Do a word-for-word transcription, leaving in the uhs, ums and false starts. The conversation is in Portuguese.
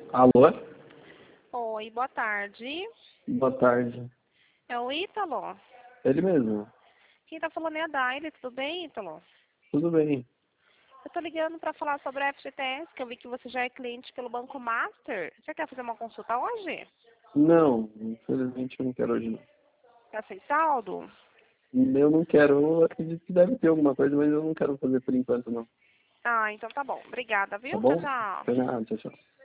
Alô? Oi, boa tarde. Boa tarde. É o Ítalo? Ele mesmo. Quem tá falando é a Daile, tudo bem, Ítalo? Tudo bem. Eu tô ligando pra falar sobre a F G T S, que eu vi que você já é cliente pelo Banco Master. Você quer fazer uma consulta hoje? Não, infelizmente eu não quero hoje não. Tá sem saldo? Eu não quero, eu acredito que deve ter alguma coisa, mas eu não quero fazer por enquanto não. Ah, então tá bom. Obrigada, Tá viu? Tchau, bom? tchau. Foi nada, tchau, tchau.